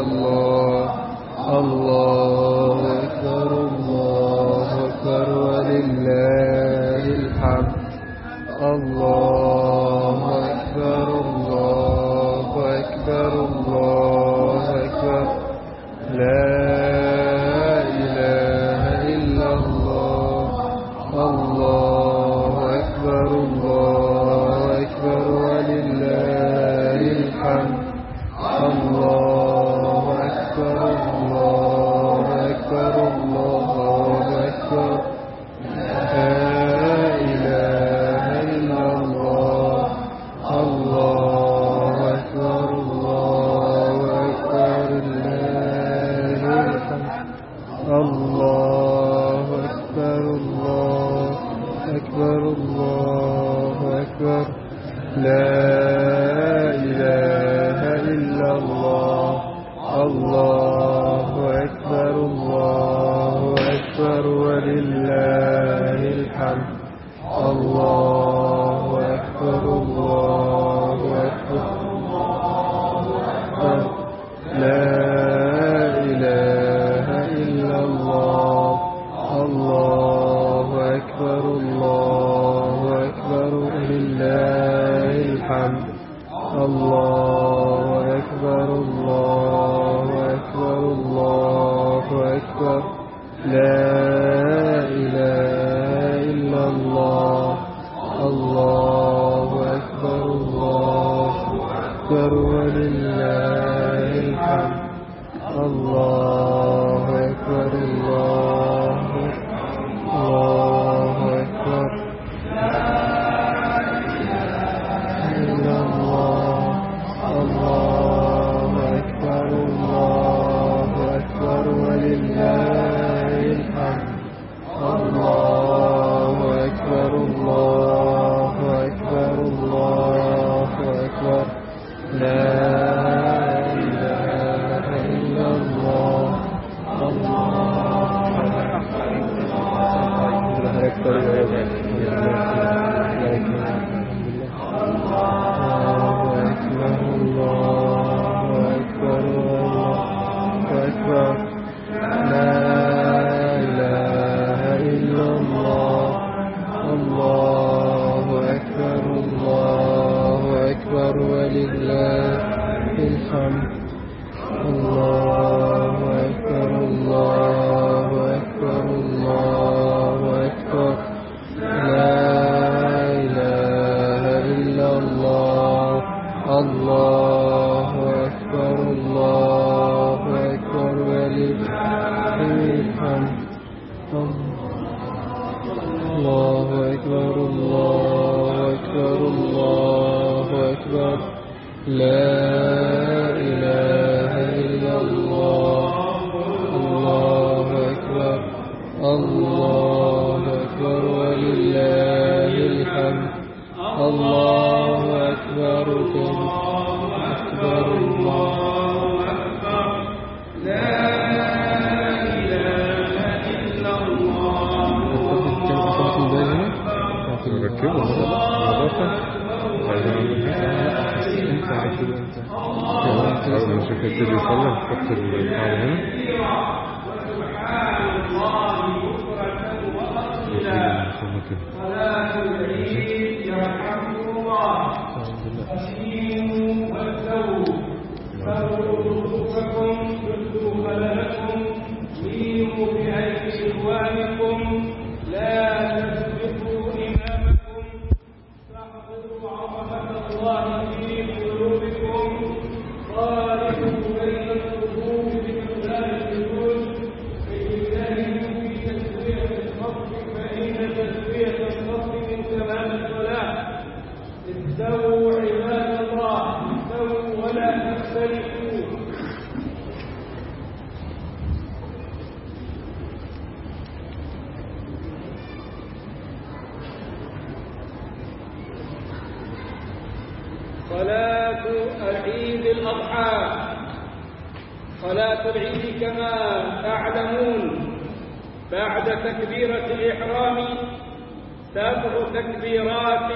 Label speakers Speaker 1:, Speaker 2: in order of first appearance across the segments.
Speaker 1: الله الله أكبر الله أكبر ولله الحمد الله أكبر الله أكبر الله أكبر لا إله إلا الله الله أكبر الله أكبر ولله الحمد الله أكبر الله أكبر الله أكبر لا إله إلا الله الله أكبر الله أكبر لله الحمد الله أكبر الله أكبر الله أكبر لا إله إلا الله الله أكبر الله أكبر ولله الحمد الله أكبر الله أكبر لا إله إلا الله الله أكبر الله أكبر ولله الحمد الله أكبر الله أكبر الله أكبر لا إله إلا الله الله أكبر الله أكبر ولله الحمد الله أكبر الله الله أكبر إلا الله الله أكبر الله أكبر ولله الحمد الله أكبر الله أكبر الله أكبر لا إله إلا الله الله أكبر ولله الحمد الله أكبر الله أكبر الله أكبر لا إله إلا الله الله أكبر الله أكبر ولله الحمد الله أكبر الله أكبر الله أكبر لا إله إلا الله الله أكبر الله أكبر ولله الحمد الله أكبر أكبر الله أكبر لا إله إلا الله
Speaker 2: شوف التلي يصلي نحط الحاجة هنا
Speaker 3: صلاة العيد الأضحى. صلاة العيد كما تعلمون بعد تكبيرة الإحرام 7 تكبيرات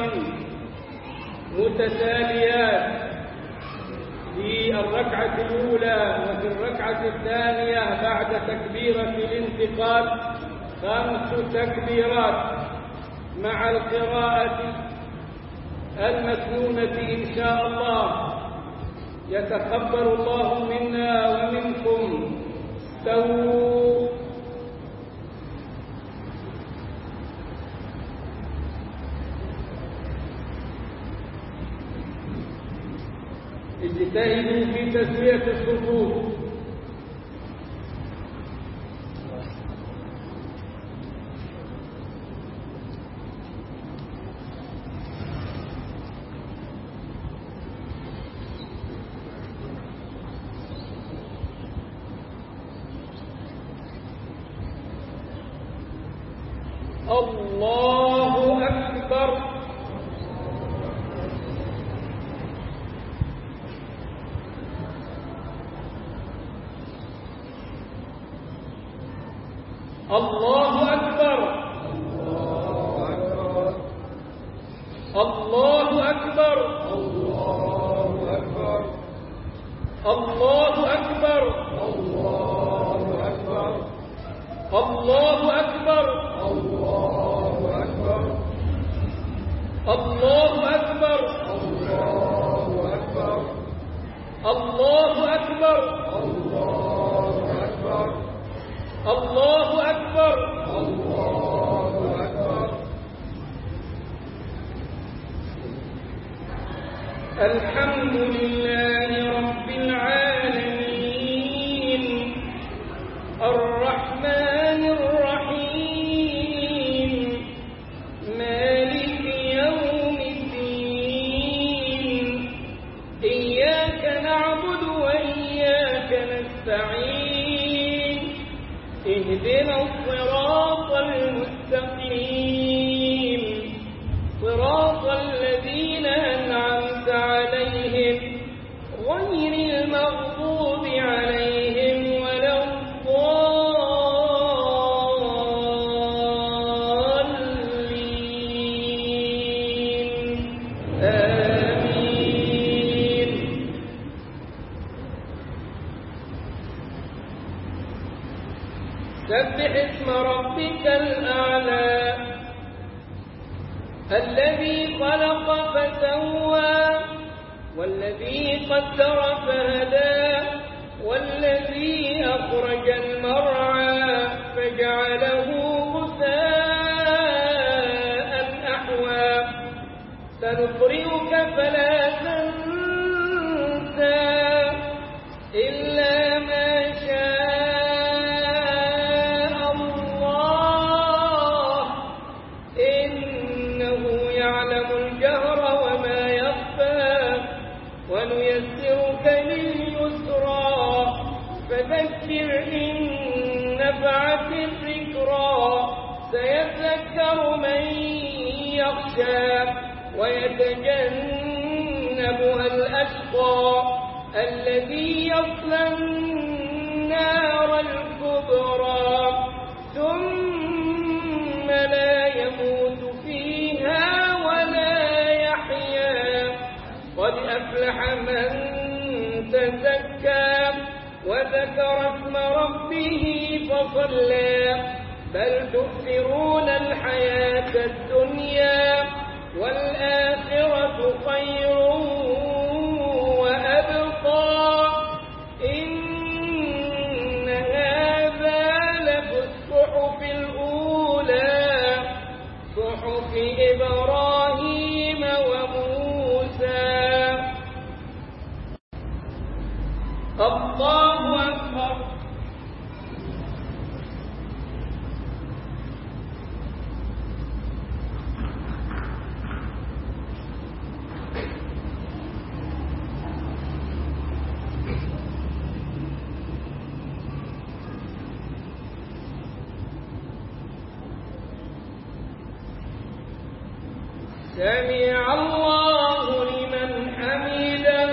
Speaker 3: متتاليات في الركعة الأولى وفي الركعة الركعة الثانية بعد تكبيرة الانتقال 5 تكبيرات مع القراءة المسنونة إن شاء الله. يتقبل الله منا ومنكم. استووا. اجتهدوا في تسوية الصفوف. الله أكبر. الله أكبر. الله أكبر. الله أكبر. الله أكبر. الله أكبر. الله أكبر. الله أكبر. الله أكبر. الله أكبر. الله أكبر. الله أكبر. الله أكبر. الله أكبر. الحمد لله رب العالمين الرحمن الرحيم مالك يوم الدين إياك نعبد وإياك نستعين اهدنا الصراط المستقيم صراط الذين أنعمت عليهم غير المغضوب عليهم ولا الضالين آمين. سبح اسم ربك الأعلى الذي خلق فسوى والذي قدر فهدى والذي أخرج المرعى فجعله غثاء أحوى سنقرئك فلا تنسى إلا ما شاء الله إنه يعلم الجهر وما يخفى ونيسرك لليسرى فذكر إن نفعت الذكرى سيذكر من يخشى ويتجنبها الأشقى الذي يصلى النار الكبرى ثم لا يموت فيها ولا يحيا قد أفلح من تزكى وذكر اسم ربه فصلى بل تؤثرون الحياة الدنيا والآخرة خير وأبقى إن هذا لفي الصحف الأولى صحف إبراهيم وموسى. الله أكبر. سمع الله لمن حمده.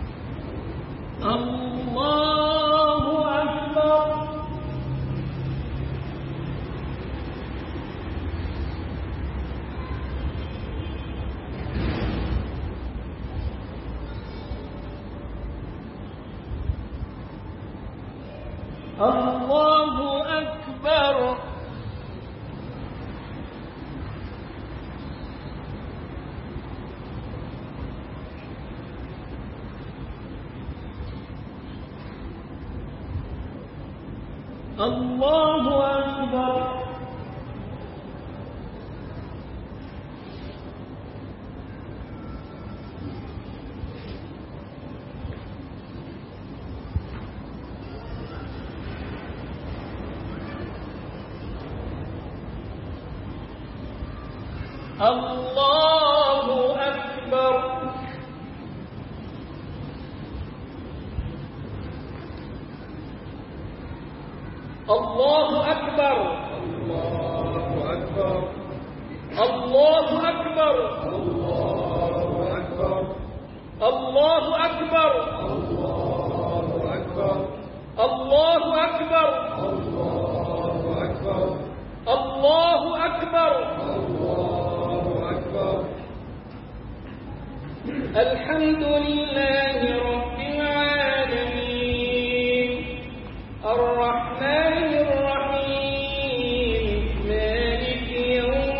Speaker 3: الله أكبر. الله أكبر. الله أكبر. الله أكبر. الله أكبر. الله أكبر. الله أكبر. الله أكبر. الله أكبر. الحمد لله رب العالمين الرحمن الرحيم مالك يوم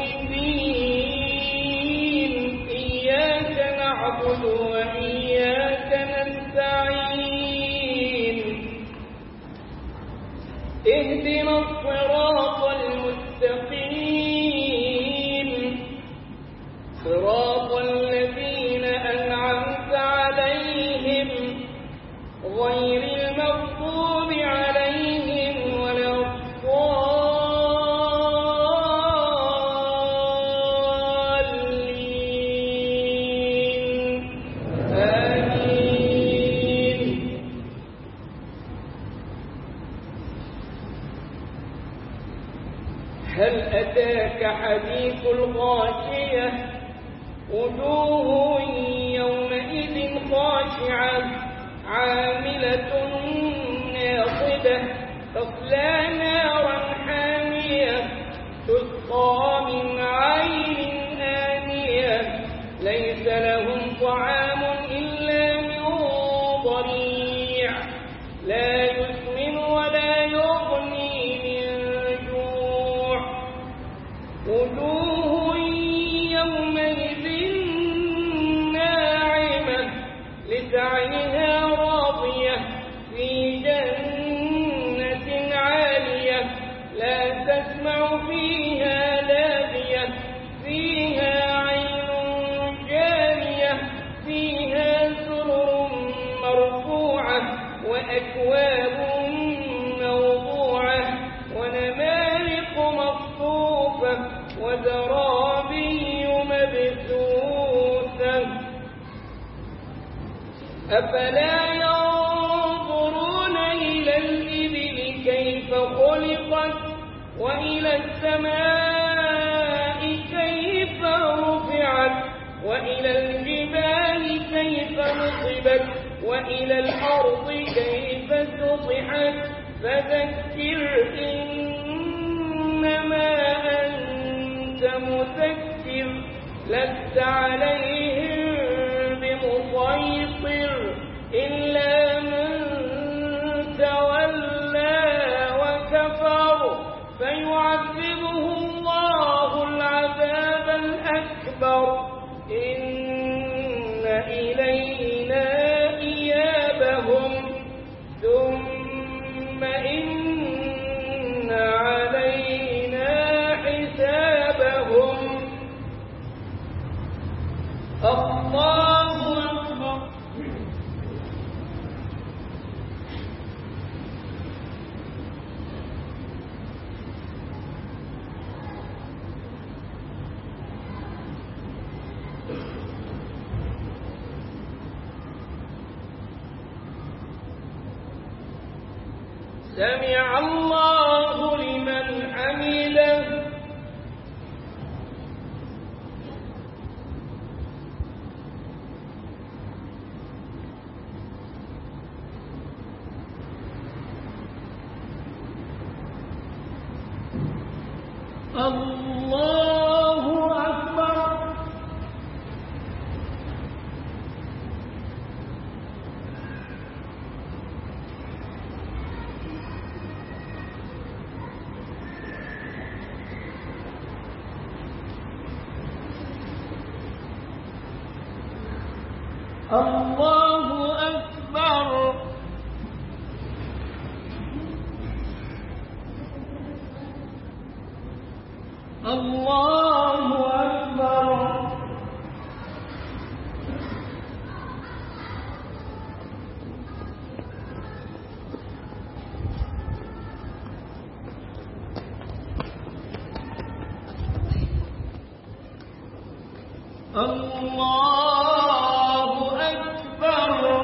Speaker 3: الدين إياك نعبد وإياك نستعين اهدنا الصراط المستقيم صراط الذين أنعمت عليهم غير المغضوب عليهم ولا الضالين آمين. هل أتاك حديث الغاشية وجوه يومئذ خاشعة عاملة ناصبة تصلى نارا حامية تسقى من عين آنية ليس لهم طعام إلا من ضريع لا يسمن ولا يغني من جوع وجوه يومئذ ناعمة لسعيها راضية في جنة عالية لا تسمع فيها لاغية فيها عين جارية فيها سرر مرفوعة وأكواب موضوعة ونمارق مصفوفة وزرابي مبثوثة أفلا ينظرون إلى الإبل كيف خلقت وإلى السماء كيف رفعت وإلى الجبال كيف نصبت وإلى الأرض كيف سطحت فذكر إنما أنت مذكر لست عليهم بمسيطر إلا من تولى وكفر فيعذبه الله العذاب الأكبر إن إلينا إيابهم ثم إن علينا حسابهم. الله أكبر. سمع الله لمن حمده. الله أكبر. الله أكبر. الله أكبر. الله أكبر.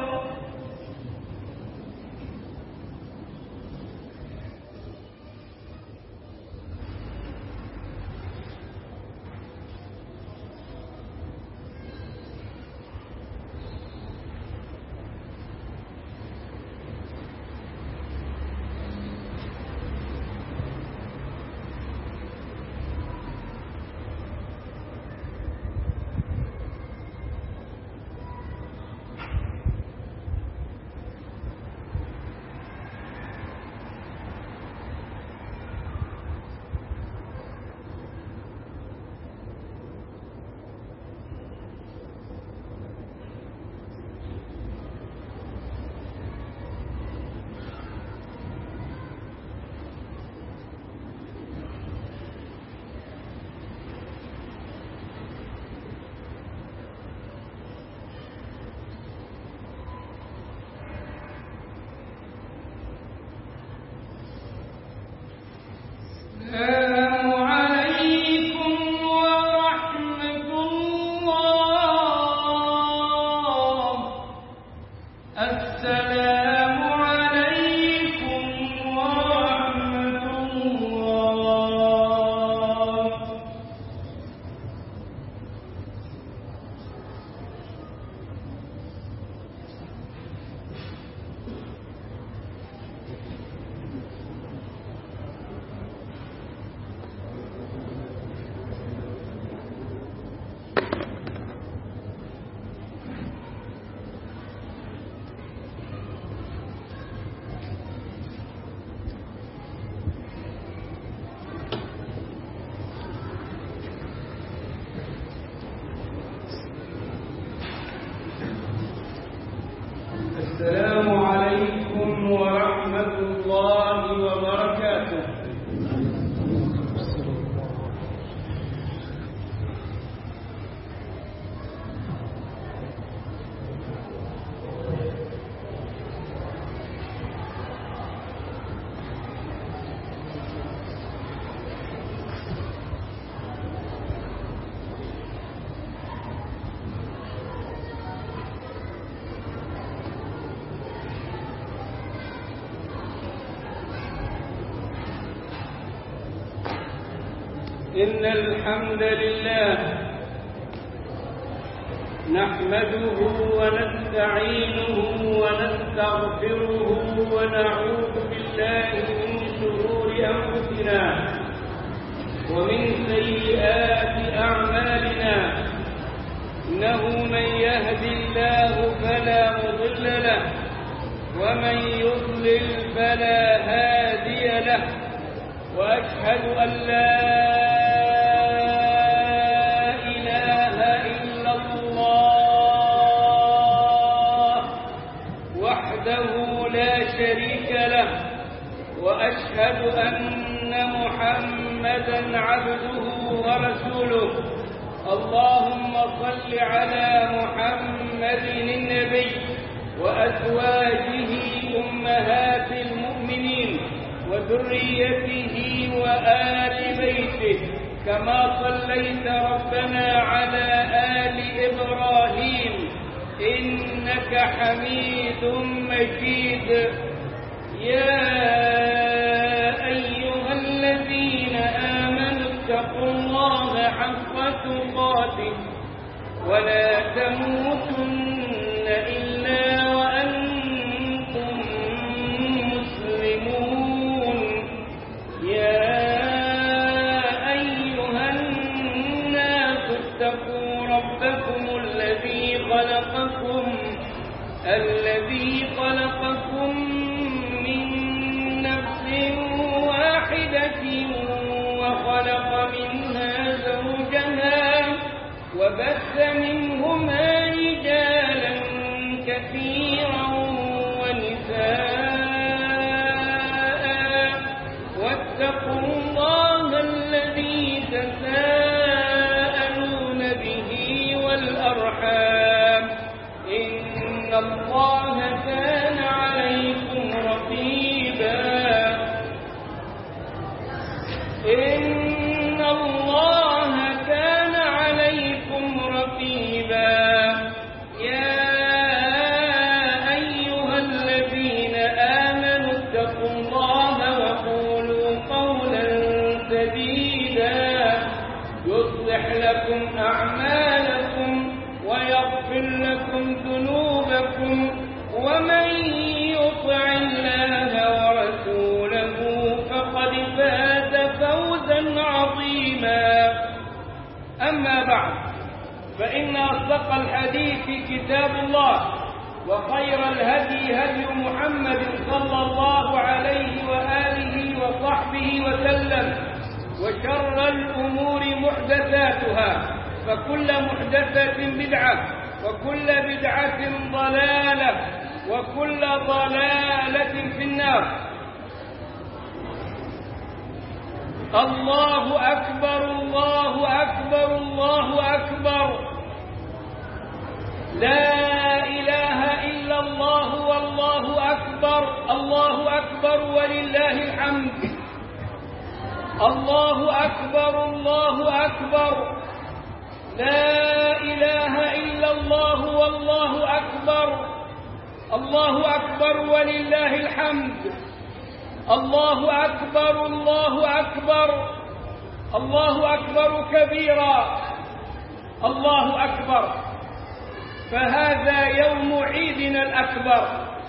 Speaker 3: السلام عليكم ورحمة الله. السلام عليكم ورحمة الله. السلام عليكم ورحمة الله وبركاته. إن الحمد لله نحمده ونستعينه ونستغفره ونعوذ بالله من شرور أنفسنا ومن سيئات أعمالنا. إنه من يهد الله فلا مضل له ومن يضلل فلا هادي له. وأشهد أن لا إله إلا الله وحده لا شريك له. وأشهد أن محمدا عبده ورسوله. اللهم صل على محمد النبي وأزواجه أمهات المؤمنين وذريته وآل بيته كما صليت ربنا على آل إبراهيم إنك حميد مجيد. يا أيها الذين آمنوا اتقوا الله حق تقاته ولا تموتن إلا وأنتم مسلمون. يا أيها الناس اتقوا ربكم الذي خلقكم من نفس واحدة وخلق منها زوجها وبث منهما رجالا كثيرا ونساء واتقوا الله الذي تساءلون به والأرحام إن الله كان عليكم رقيبا إن الله كان عليكم رقيبا يا أيها الذين آمنوا اتقوا الله وقولوا قولا سديدا يصلح لكم أعمالكم ويغفر لكم ذنوبكم ومن يطع الله ورسوله فقد فاز فوزا عظيما أما بعد فإن أصدق الحديث كتاب الله وخير الهدي هدي محمد صلى الله عليه وآله وصحبه وسلم وشر الأمور محدثاتها فكل محدثة بدعة وكل بدعة ضلالة وكل ضلالة في النار. الله أكبر الله أكبر الله أكبر لا إله إلا الله والله أكبر الله أكبر ولله الحمد الله أكبر الله أكبر لا إله إلا الله والله أكبر الله أكبر ولله الحمد الله أكبر الله أكبر الله أكبر كبيرا الله أكبر فهذا يوم عيدنا الأكبر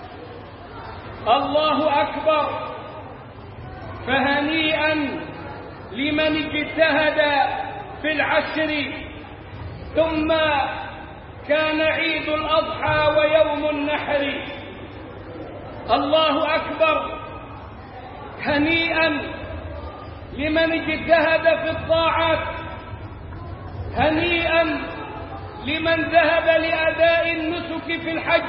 Speaker 3: الله أكبر فهنيئا لمن اجتهد في العشر ثم كان عيد الأضحى ويوم النحر الله أكبر هنيئا لمن اجتهد في الطاعات هنيئا لمن ذهب لأداء النسك في الحج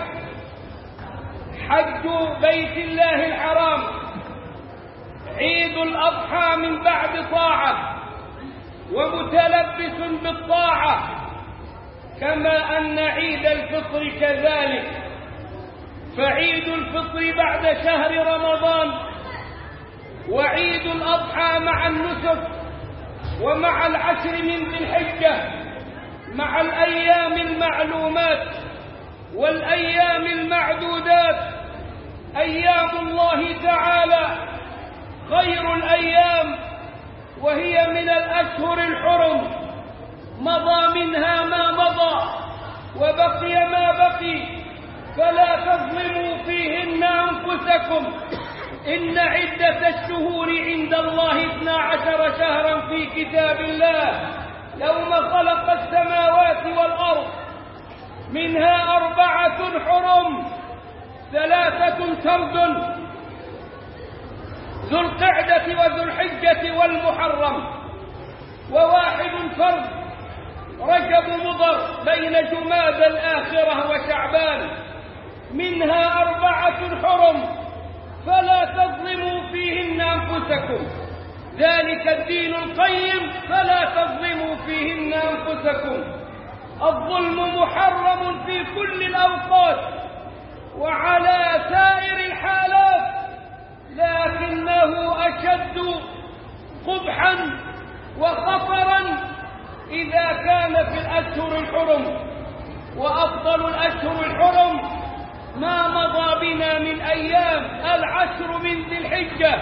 Speaker 3: حج بيت الله الحرام عيد الأضحى من بعد طاعة ومتلبس بالطاعة كما أن عيد الفطر كذلك فعيد الفطر بعد شهر رمضان وعيد الأضحى مع النسك ومع العشر من ذي الحجة مع الأيام المعلومات والأيام المعدودات أيام الله تعالى خير الأيام وهي من الأشهر الحرم مضى منها ما مضى وبقي ما بقي فلا تظلموا فيهن أنفسكم إن عدة الشهور عند الله 12 شهرا في كتاب الله يوم خلق السماوات والأرض منها 4 حرم 3 سرد ذو القعدة وذو الحجة والمحرم و1 فرد رجب مضر بين جماد الآخرة وشعبان منها 4 حرم فلا تظلموا فيهن أنفسكم ذلك الدين القيم فلا تظلموا فيهن أنفسكم الظلم محرم في كل الأوقات وعلى سائر الحالات لكنه أشد قبحا وخطرا إذا كان في الأشهر الحرم وأفضل الأشهر الحرم ما مضى بنا من أيام 10 من ذي الحجة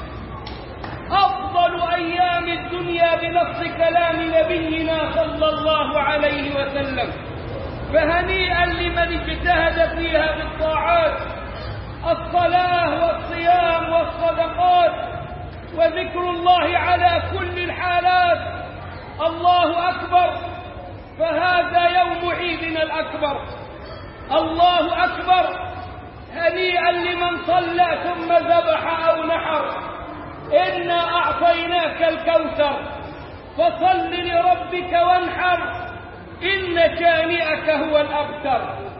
Speaker 3: أفضل أيام الدنيا بنص كلام نبينا صلى الله عليه وسلم فهنيئا لمن اجتهد فيها بالطاعات الصلاة والصيام والصدقات وذكر الله على كل الحالات الله أكبر فهذا يوم عيدنا الأكبر الله أكبر هنيئا لمن صلى ثم ذبح أو نحر إنا أعطيناك الكوثر فصل لربك وانحر إن شانئك هو الأبتر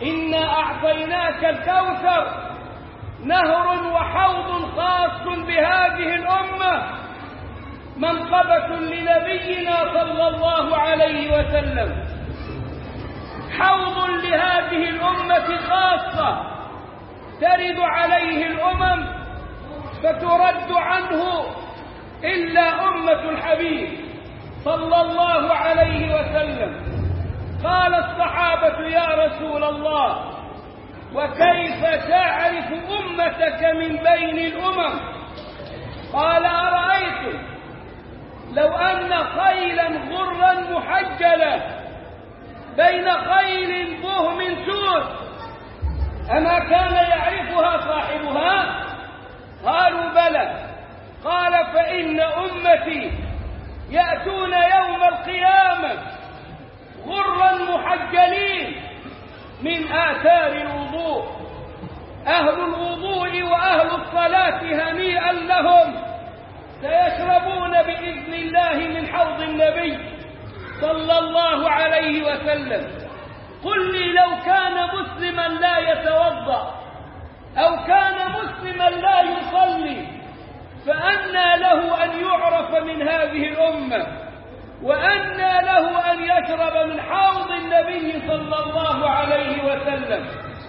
Speaker 3: إنا أعطيناك الكوثر نهر وحوض خاص بهذه الأمة، منقبة لنبينا صلى الله عليه وسلم، حوض لهذه الأمة خاصة ترد عليه الأمم فترد عنه إلا أمة الحبيب صلى الله عليه وسلم. قال الصحابة: يا رسول الله، وكيف تعرف أمتك من بين الأمم؟ قال: أرأيتم لو أن خيلا غرا محجلة بين خيل بهم سود أما كان يعرفها صاحبها؟ قالوا: بلى. قال: فإن أمتي يأتون يوم القيامة غرا محجلين من آثار الوضوء، أهل الوضوء وأهل الصلاة هنيئا لهم، سيشربون بإذن الله من حوض النبي صلى الله عليه وسلم. قل لي لو كان مسلما لا يتوضأ أو كان مسلما لا يصلي فأنى له أن يعرف من هذه الأمة، وأنى له أن يشرب من حوض النبي صلى الله عليه وسلم.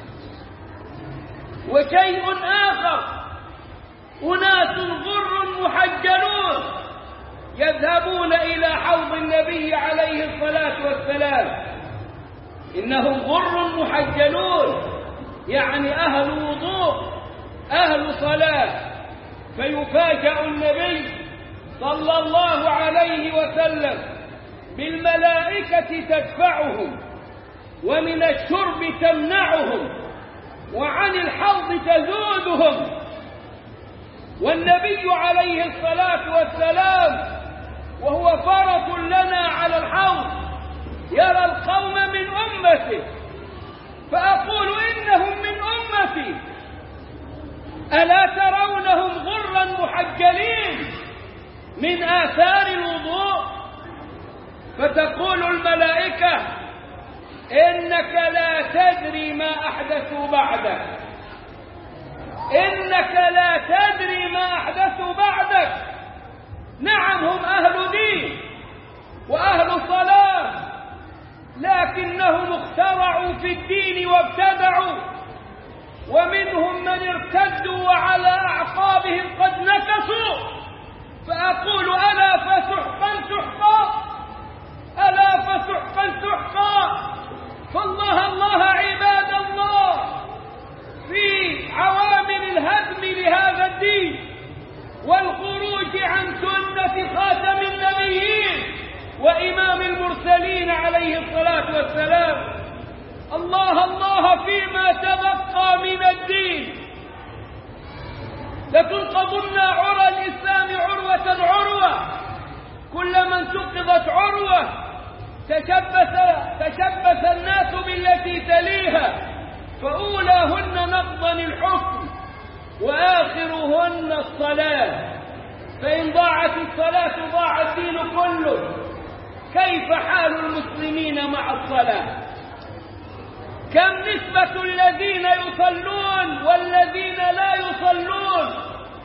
Speaker 3: وشيء آخر: أناس غر محجلون يذهبون إلى حوض النبي عليه الصلاة والسلام، إنهم غر محجلون يعني أهل وضوء أهل صلاة، فيفاجأ النبي صلى الله عليه وسلم بالملائكة تدفعهم، ومن الشرب تمنعهم، وعن الحوض تزودهم، والنبي عليه الصلاة والسلام وهو فرس لنا على الحوض يرى القوم من أمته، فأقول: إنهم من أمتي، ألا ترونهم غرا محجلين من آثار الوضوء؟ فتقول الملائكة: إنك لا تدري ما أحدثوا بعدك، إنك لا تدري ما أحدثوا بعدك. نعم، هم أهل دين وأهل صلاة، لكنهم اخترعوا في الدين وابتدعوا، ومنهم من ارتدوا وعلى أعقابهم قد نكصوا. فأقول: ألا فسحقا سحقا، ألا فسحقا سحقا. فالله الله عباد الله في عوامل الهدم لهذا الدين والخروج عن سنة خاتم النبيين وإمام المرسلين عليه الصلاة والسلام. الله الله فيما تبقى من الدين. لتنقضن عرى الإسلام عروة عروة، كلما انتقضت عروة تشبث الناس بالتي تليها، فأولاهن نقضا الحكم وآخرهن الصلاة، فإن ضاعت الصلاة ضاع الدين كله. كيف حال المسلمين مع الصلاة؟ كم نسبة الذين يصلون والذين لا يصلون؟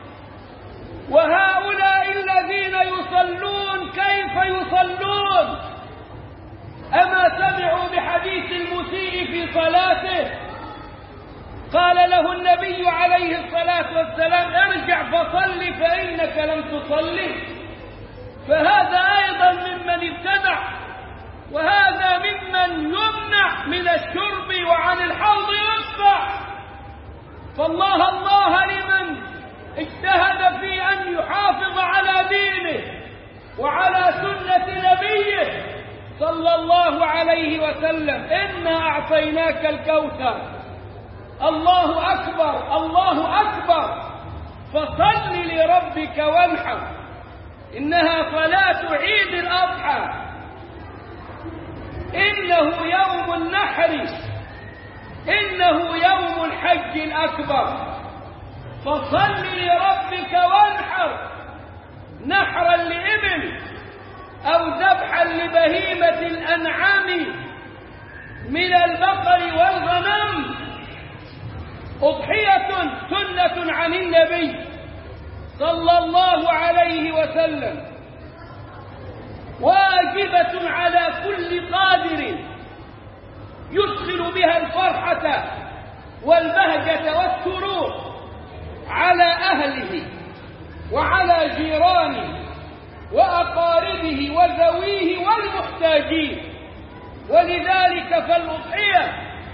Speaker 3: وهؤلاء الذين يصلون كيف يصلون؟ أما سمعوا بحديث المسيء في صلاته؟ قال له النبي عليه الصلاة والسلام: ارجع فصل فإنك لم تصلي. فهذا أيضا ممن ابتدع، وهذا ممن يمنع من الشرب وعن الحوض يدفع. فالله الله لمن اجتهد في أن يحافظ على دينه وعلى سنة نبيه صلى الله عليه وسلم. إنا أعطيناك الكوثر. الله أكبر، الله أكبر، فصل لربك وانحر. إنها صلاة عيد الأضحى، إنه يوم النحر، إنه يوم الحج الأكبر. فصل لربك وانحر، نحرا لإبل أو ذبحا لبهيمة الأنعام من البقر والغنم. عن النبي صلى الله عليه وسلم، واجبة على كل قادر يدخل بها الفرحة والبهجة والسرور على أهله وعلى جيرانه وأقاربه وذويه والمحتاجين. ولذلك فالأضحية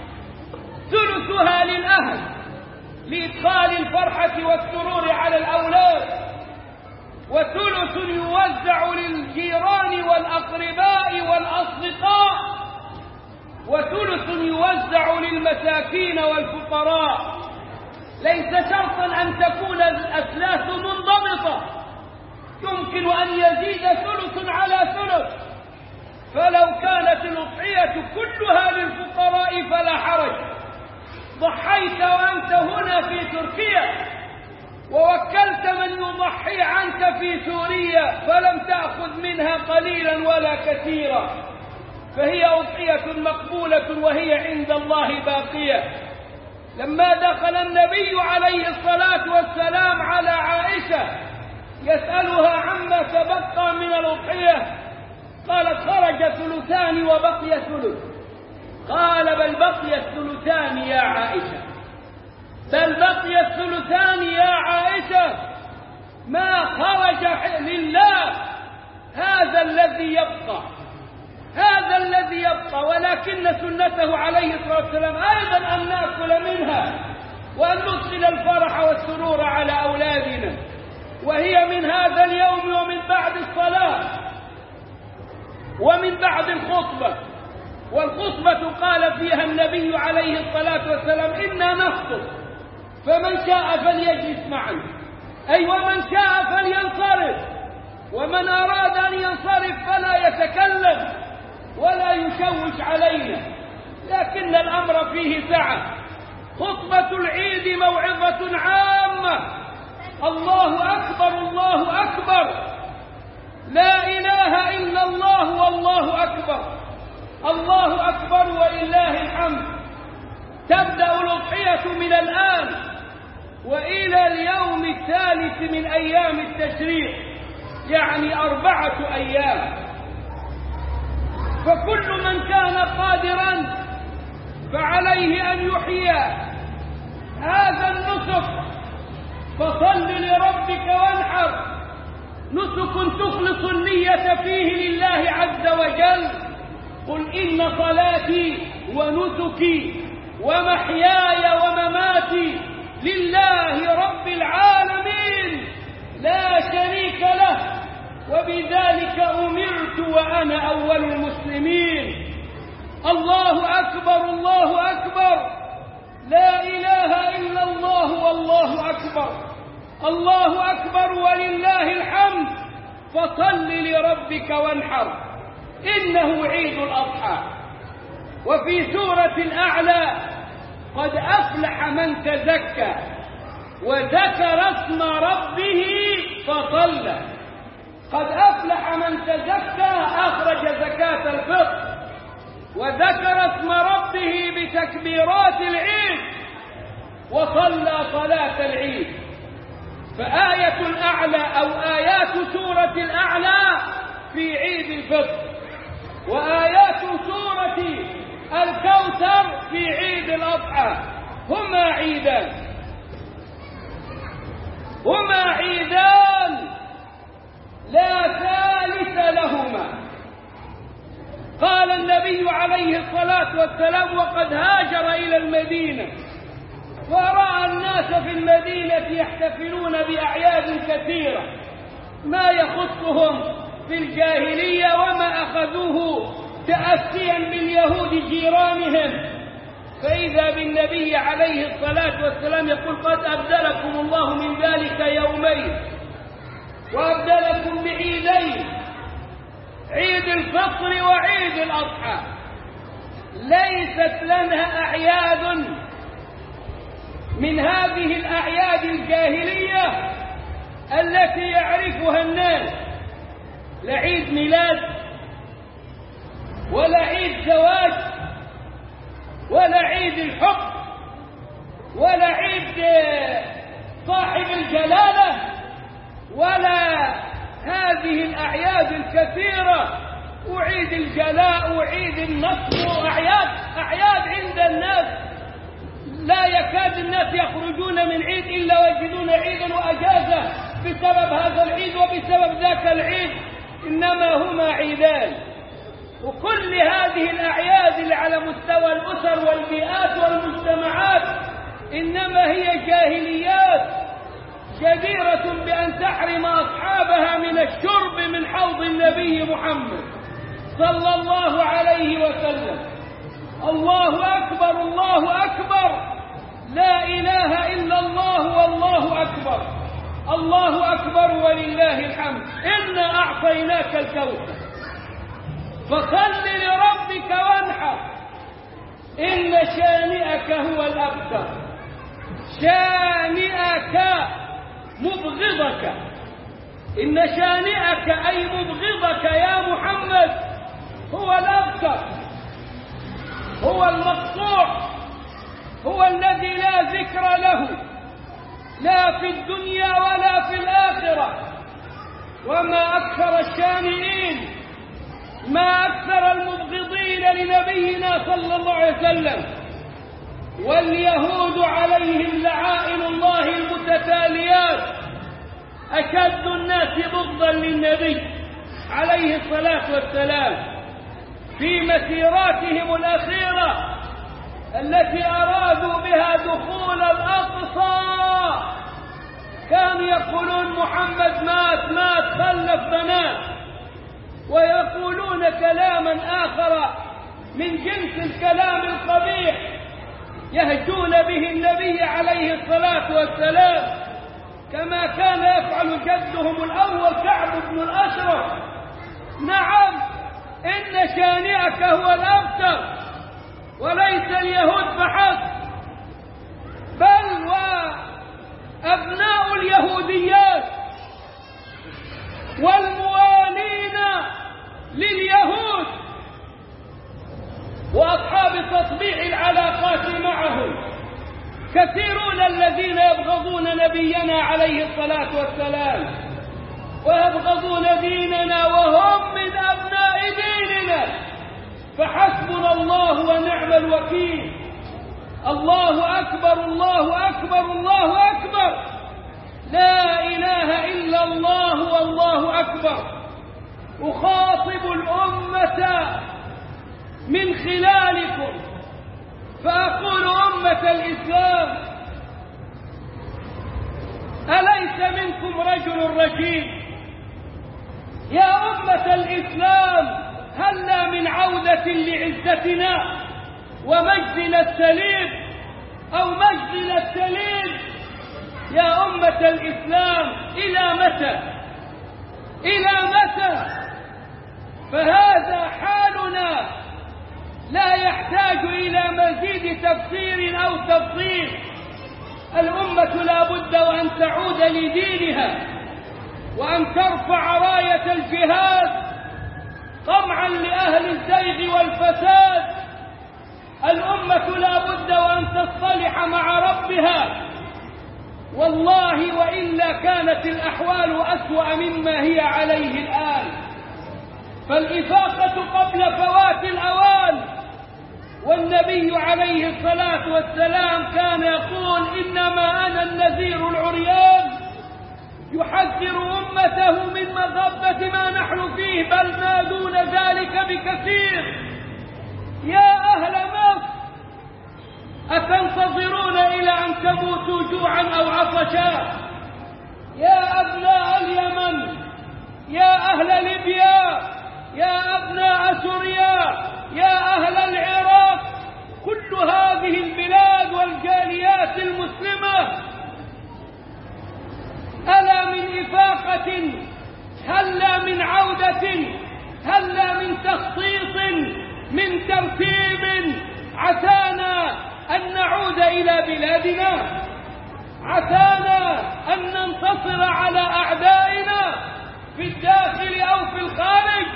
Speaker 3: ثلثها للأهل لإدخال الفرحة والسرور على الأولاد، وثلث يوزع للجيران والأقرباء والأصدقاء، وثلث يوزع للمساكين والفقراء. ليس شرطا أن تكون الأثلاث منضبطة، يمكن أن يزيد ثلث على ثلث. فلو كانت الأضحية كلها للفقراء فلا حرج. ضحيت وأنت هنا في تركيا ووكلت من يضحي عنك في سوريا فلم تأخذ منها قليلا ولا كثيرا، فهي أضحية مقبولة وهي عند الله باقية. لما دخل النبي عليه الصلاة والسلام على عائشة يسألها عما تبقى من الأضحية، قالت خرج ثلثان وبقي ثلث. قال بل بقي الثلثان يا عائشة، بل بقي الثلثان يا عائشة، ما خرج لله، هذا الذي يبقى، هذا الذي يبقى. ولكن سنته عليه الصلاة والسلام أيضا أن نأكل منها وأن ندخل الفرح والسرور على أولادنا، وهي من هذا اليوم ومن بعد الصلاة ومن بعد الخطبة. والخطبة قال فيها النبي عليه الصلاة والسلام إنا نخطب فمن شاء فليجلس معنا، أي ومن شاء فلينصرف، ومن أراد أن ينصرف فلا يتكلم ولا يشوش علينا. لكن الأمر فيه سعة. خطبة العيد موعظة عامة، الله أكبر الله أكبر، لا إله إلا الله والله أكبر، الله أكبر ولله الحمد. تبدأ الأضحية من الآن وإلى اليوم الثالث من أيام التشريق، يعني 4 أيام. فكل من كان قادرا فعليه أن يحيي هذا النسك، فصل لربك وانحر، نسك تخلص النية فيه لله عز وجل. قل إن صلاتي ونسكي ومحياي ومماتي لله رب العالمين لا شريك له وبذلك أمرت وأنا أول المسلمين. الله أكبر الله أكبر، لا إله إلا الله والله أكبر، الله أكبر ولله الحمد. فصل لربك وانحر، إنه عيد الأضحى. وفي سورة الأعلى قد أفلح من تزكى وذكر اسم ربه فصلى. قد أفلح من تزكى، أخرج زكاة الفطر وذكر اسم ربه بتكبيرات العيد وصلى صلاة العيد. فآية الأعلى أو آيات سورة الأعلى في عيد الفطر، وآيات سورة الكوثر في عيد الأضحى. هما عيدان، هما عيدان لا ثالث لهما. قال النبي عليه الصلاة والسلام وقد هاجر إلى المدينة ورأى الناس في المدينة يحتفلون بأعياد كثيرة ما يخصهم في الجاهلية وما أخذوه تأسيا باليهود جيرانهم. فإذا بالنبي عليه الصلاة والسلام يقول قد أبدلكم الله من ذلك يومين وأبدلكم بعيدين، عيد الفطر وعيد الأضحى. ليست لنا أعياد من هذه الأعياد الجاهلية التي يعرفها الناس، لا عيد ميلاد ولا عيد زواج ولا عيد الحب ولا عيد صاحب الجلالة ولا هذه الأعياد الكثيرة، وعيد الجلاء وعيد النصر أعياد عند الناس لا يكاد الناس يخرجون من عيد إلا ويجدون عيدا وأجازة بسبب هذا العيد وبسبب ذاك العيد، إنما هما عيدان. وكل هذه الأعياد اللي على مستوى الأسر والبيئات والمجتمعات إنما هي جاهليات جديرة بأن تحرم أصحابها من الشرب من حوض النبي محمد صلى الله عليه وسلم. الله أكبر الله أكبر، لا إله إلا الله والله أكبر، الله أكبر ولله الحمد. إنا أعطيناك الكوثر فصل لربك وانحر إن شانئك هو الأبتر. شانئك مبغضك، إن شانئك أي مبغضك يا محمد هو الأبتر، هو المقطوع، هو الذي لا ذكر له لا في الدنيا ولا في الآخرة. وما أكثر الشانئين، ما أكثر المبغضين لنبينا صلى الله عليه وسلم. واليهود عليهم لعائن الله المتتاليات أشد الناس بغضا للنبي عليه الصلاة والسلام في مسيراتهم الأخيرة التي أرادوا بها دخول الأقصى. كانوا يقولون محمد مات خلف بنات، ويقولون كلاما آخر من جنس الكلام القبيح يهجون به النبي عليه الصلاة والسلام، كما كان يفعل جدهم الأول كعب بن الأشرف. نعم، إن شانئك هو الأبتر، وليس اليهود فحسب، بل وأبناء اليهوديات والموالين لليهود وأصحاب تطبيع العلاقات معهم كثيرون الذين يبغضون نبينا عليه الصلاة والسلام ويبغضون ديننا وهم من أبناء ديننا. فحسبنا الله ونعم الوكيل. الله أكبر الله أكبر الله أكبر، لا إله إلا الله والله أكبر. أخاطب الأمة من خلالكم فأقول أمة الإسلام: أليس منكم رجل رشيد؟ يا أمة الإسلام، هلا من عودة لعزتنا ومجدنا السليم أو مجدنا السليم؟ يا أمة الإسلام، إلى متى؟ إلى متى؟ فهذا حالنا لا يحتاج إلى مزيد تفسير أو تفصيل. الأمة لا بد وأن تعود لدينها وأن ترفع راية الجهاد طمعا لأهل الزيغ والفساد. الأمة لا بد وأن تصطلح مع ربها، والله وإلا كانت الأحوال أسوأ مما هي عليه الآن. فالإفاقة قبل فوات الأوان. والنبي عليه الصلاة والسلام كان يقول: إنما أنا النذير العريان، يحذر أمته من مغبة ما نحن فيه، بل ما دون ذلك بكثير. يا أهل مصر، أتنتظرون إلى أن تموتوا جوعا أو عطشا؟ يا أبناء اليمن، يا أهل ليبيا، يا أبناء سوريا، يا أهل العراق، كل هذه البلاد والجاليات المسلمة، ألا من إفاقة، هلا من عودة، هلا من تخطيط، من ترتيب، عسانا أن نعود إلى بلادنا، عسانا أن ننتصر على أعدائنا في الداخل أو في الخارج.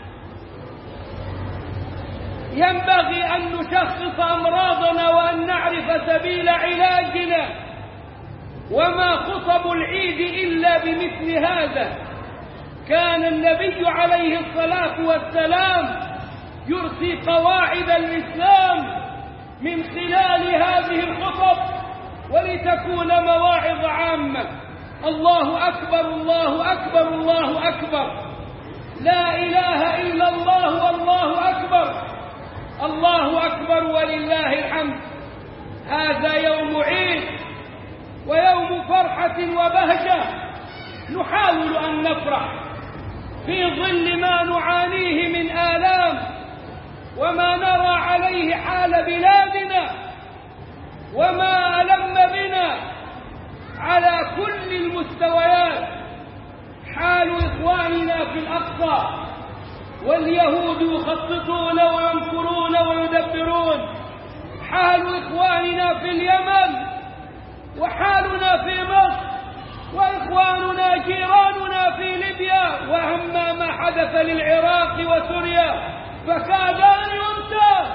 Speaker 3: ينبغي أن نشخص أمراضنا وأن نعرف سبيل علاجنا. وما خطب العيد إلا بمثل هذا. كان النبي عليه الصلاة والسلام يرسي قواعد الإسلام من خلال هذه الخطب، ولتكون مواعظ عامة. الله أكبر الله أكبر الله أكبر، لا إله إلا الله والله أكبر، الله أكبر ولله الحمد. هذا يوم عيد ويوم فرحة وبهجة، نحاول أن نفرح في ظل ما نعانيه من آلام وما نرى عليه حال بلادنا وما ألم بنا على كل المستويات. حال إخواننا في الأقصى واليهود يخططون ويمكرون ويدبرون، حال إخواننا في اليمن وحالنا في مصر، وإخواننا جيراننا في ليبيا، وأما ما حدث للعراق وسوريا فكاد أن ينتهي.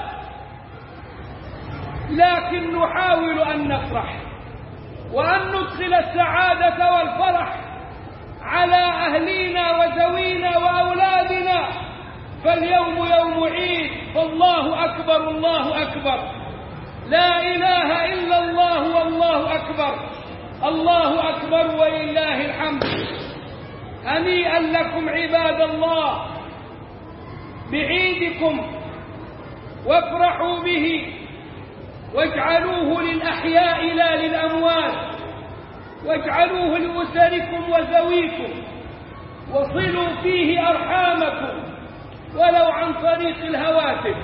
Speaker 3: لكن نحاول أن نفرح وأن ندخل السعادة والفرح على أهلينا وذوينا وأولادنا. فاليوم يوم عيد، فالله أكبر الله أكبر، لا إله إلا الله والله أكبر، الله أكبر ولله الحمد. هنيئا لكم عباد الله بعيدكم، وافرحوا به واجعلوه للأحياء لا للأموات، واجعلوه لأسركم وذويكم، وصلوا فيه أرحامكم ولو عن طريق الهواتف.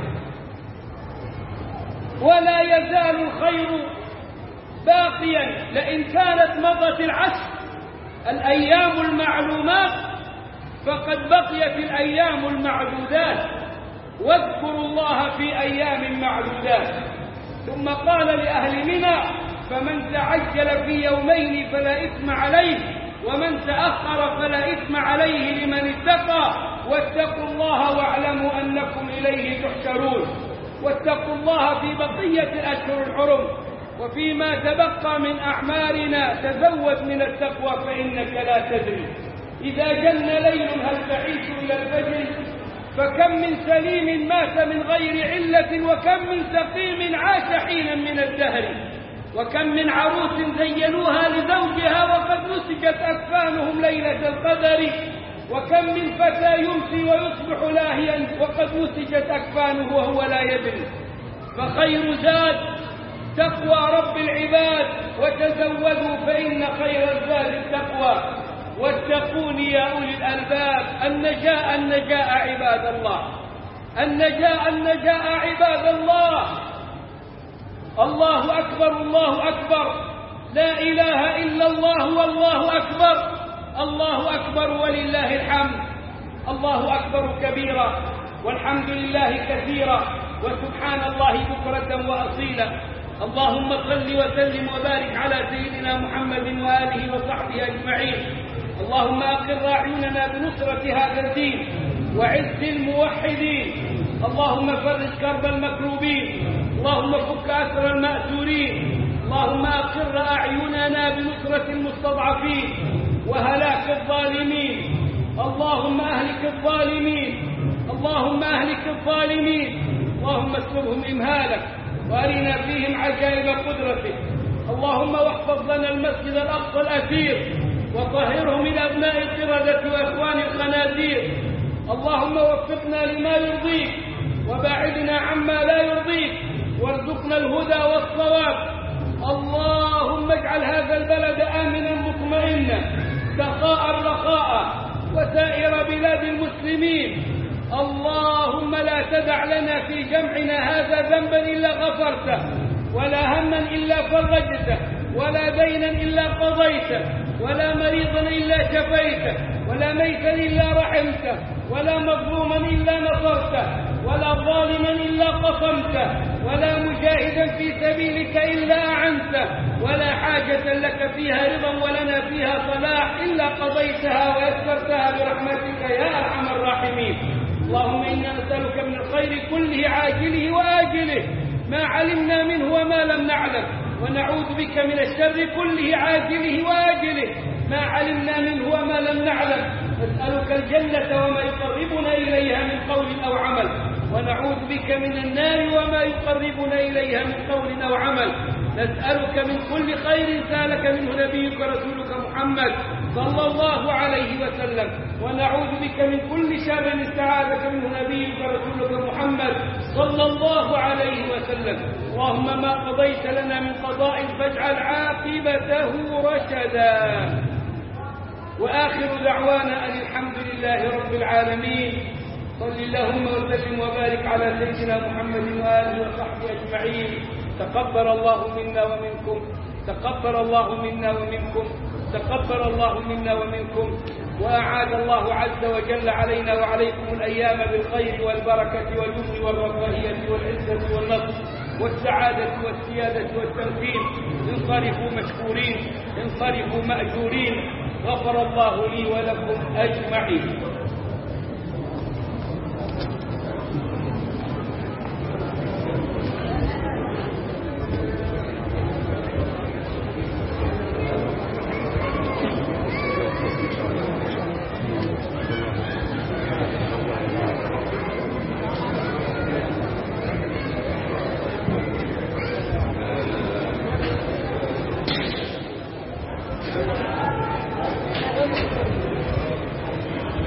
Speaker 3: ولا يزال الخير باقيا، لئن كانت مضت العشر الأيام المعلومات فقد بقيت الأيام المعدودات، واذكروا الله في أيام معدودات. ثم قال لأهل منى: فمن تعجل في يومين فلا إثم عليه، ومن تأخر فلا إثم عليه لمن اتقى، واتقوا الله واعلموا أنكم إليه تحشرون. واتقوا الله في بقية الأشهر الحرم، وفيما تبقى من أعمارنا تزود من التقوى فإنك لا تدري إذا جن ليل هل تعيش إلى الفجر. فكم من سليم مات من غير علة، وكم من سقيم عاش حينا من الدهر، وكم من عروس زينوها لزوجها وقد نسجت أكفانهم ليلة القدر، وكم من فتى يمسي ويصبح لاهيا وقد نسجت أكفانه وهو لا يدري. فخير زاد تقوى رب العباد، وتزودوا فإن خير الزاد التقوى، واتقون يا أولي الألباب. النجاء عباد الله، النجاء عباد الله. الله أكبر الله أكبر، لا إله إلا الله والله أكبر، الله أكبر ولله الحمد. الله أكبر كبيرا، والحمد لله كثيرا، وسبحان الله بكرة وأصيلا. اللهم صل وسلم وبارك على سيدنا محمد وآله وصحبه أجمعين. اللهم أقر أعيننا بنصرة هذا الدين وعز الموحدين. اللهم فرج كرب المكروبين، اللهم فك أسر المأسورين. اللهم أقر أعيننا بنصرة المستضعفين وهلاك الظالمين. اللهم أهلك الظالمين، اللهم أهلك الظالمين. اللهم اسلبهم إمهالك وأرنا فيهم عجائب قدرتك. اللهم واحفظ لنا المسجد الأقصى الأثير، وطهره من أبناء القردة وإخوان الخنازير. اللهم وفقنا لما يرضيك وباعدنا عما لا يرضيك، وارزقنا الهدى والصواب. اللهم اجعل هذا البلد آمنا مطمئنا سخاء رخاء، وسائر بلاد المسلمين. اللهم لا تدع لنا في جمعنا هذا ذنبا إلا غفرته، ولا هما إلا فرجته، ولا دينا إلا قضيته، ولا مريضا إلا شفيته، ولا ميتا إلا رحمته، ولا مظلوما إلا نصرته، ولا ظالما إلا قصمته، ولا مجاهدا في سبيلك إلا أعنته، ولا حاجة لك فيها رضا ولنا فيها صلاح إلا قضيتها ويسرتها برحمتك يا أرحم الراحمين. اللهم إنا نسألك من الخير كله عاجله وآجله ما علمنا منه وما لم نعلم، ونعوذ بك من الشر كله عاجله وآجله ما علمنا منه وما لم نعلم. نسألك الجنة وما يقربنا إليها من قول أو عمل، ونعوذ بك من النار وما يقربنا إليها من قول أو عمل. نسألك من كل خير سألك منه نبيك ورسولك محمد صلى الله عليه وسلم، ونعوذ بك من كل شر استعاذك منه نبيك ورسولك محمد صلى الله عليه وسلم. اللهم ما قضيت لنا من قضاء فاجعل عاقبته رشدا. وآخر دعوانا أن الحمد لله رب العالمين. صل اللهم وسلم وبارك على سيدنا محمد وآله وصحبه أجمعين. تقبل الله منا ومنكم، تقبل الله منا ومنكم، تقبل الله منا ومنكم، وأعاد الله عز وجل علينا وعليكم الأيام بالخير والبركة واليمن والرفاهية والعزة والنصر والسعادة والسيادة والتمكين. انصرفوا مشكورين، انصرفوا مأجورين. غفر الله لي ولكم أجمعين.